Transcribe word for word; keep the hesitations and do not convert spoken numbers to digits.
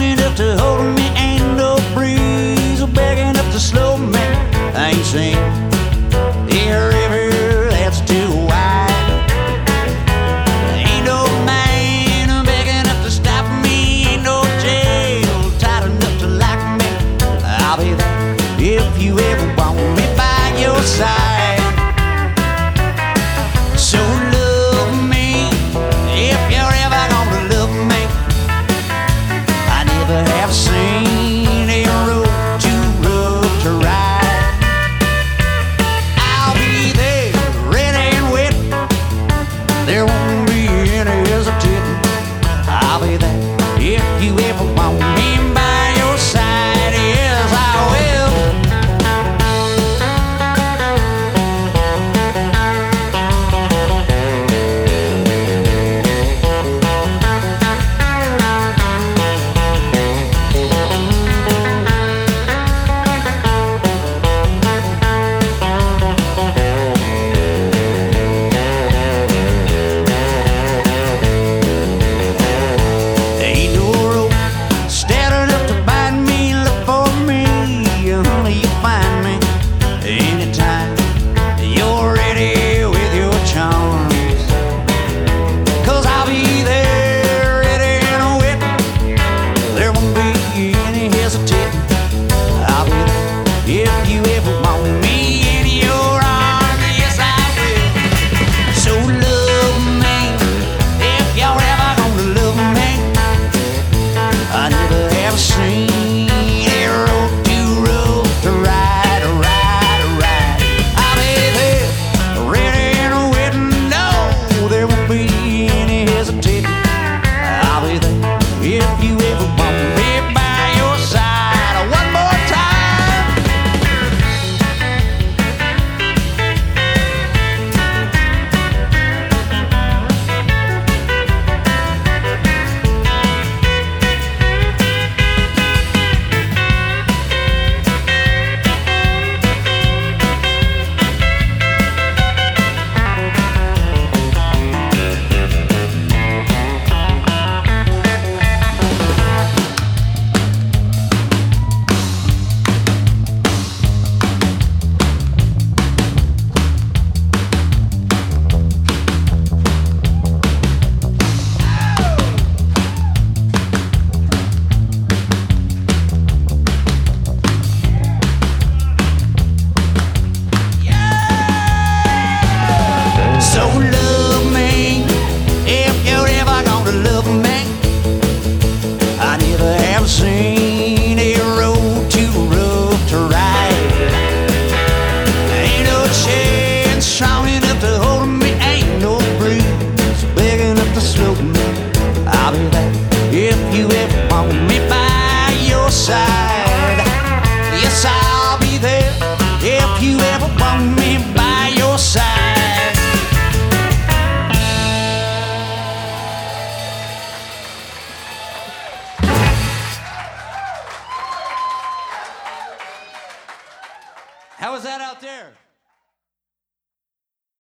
strong enough to hold me. Ain't no breeze big enough to slow me. I ain't seen a river that's too wide. Ain't no man big enough to stop me. Ain't no jail tight enough to lock me. I'll be there if you ever want me by your side. So love me if you're ever gonna love me. I never have seen a road too rough to ride. I'll be there ready and wet. There won't be any hesitating. I'll be there if you ever want me by your side. Yes, I will. Ain't no rope steady enough to bind me. Look for me, honey, you find me anytime you're ready with your charms. Cause I'll be there ready and wet. There won't be any hesitating. I'll be there if you ever want me in your arms. Yes, I will. So love me if you're ever gonna love me. I never have seen a road too rough to ride, ride, ride. I'll be there, ready and waiting. No, there won't be any hesitating. I'll be there if you ever want me by your side. One more time. So love me if you're ever gonna love me. I never have seen a road too rough to ride. Ain't no chance strong enough to hold me. Ain't no breeze big enough to slow me. I'll be there if you ever want me by your side. Yes, I'll be there if you ever want me by your side. How was that out there?